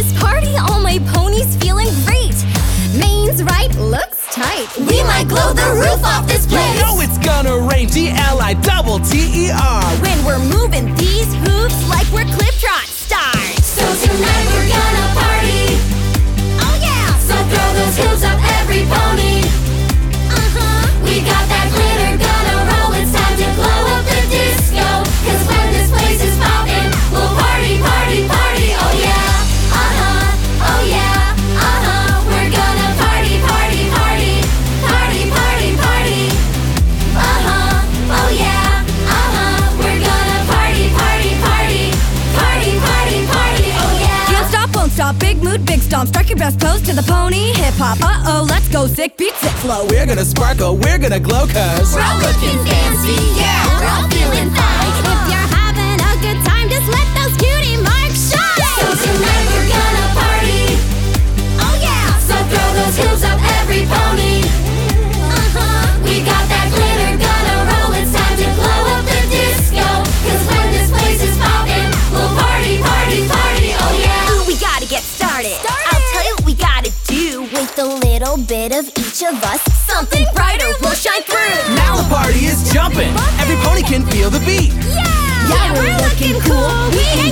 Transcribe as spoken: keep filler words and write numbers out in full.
this party, all my ponies feeling great. Main's right, looks tight. We might glow the roof off this place. You know it's gonna rain, D L I double T E R. When we're moving these hooves like we're Clip Trot stars. So tonight we're gonna party. Oh yeah! So throw those hooves up, every pony. Uh-huh. We got that glitter gonna roll. It's time to glow up the disco. Cause when this place is poppin', we'll party, party, party. Oh yeah, uh-huh, oh yeah, uh-huh. We're gonna party, party, party. Party, party, party. Uh-huh, oh yeah, uh-huh. We're gonna party, party, party. Party, party, party, oh yeah. Can't stop, won't stop, big mood, big stomp. Strike your best pose to the pony. Hip hop, uh-oh, let's go. Sick beat, sick flow. We're gonna sparkle, we're gonna glow, cause We're all looking fancy, yeah, we're all feeling fine. If you're having a good time, just let those cutie marks shine. So tonight we're gonna party. Oh yeah! So throw those hooves up, every pony. Uh-huh. We got that glitter gonna roll. It's time to glow up the disco. Cause when this place is poppin', we'll party, party, party, oh yeah. Ooh, we gotta get started. Started. I'll tell you what we gotta do. With a little bit of each of us, something brighter will shine through. now the party is jumping. Every pony can feel the beat. Yeah! Yeah, we're looking cool. We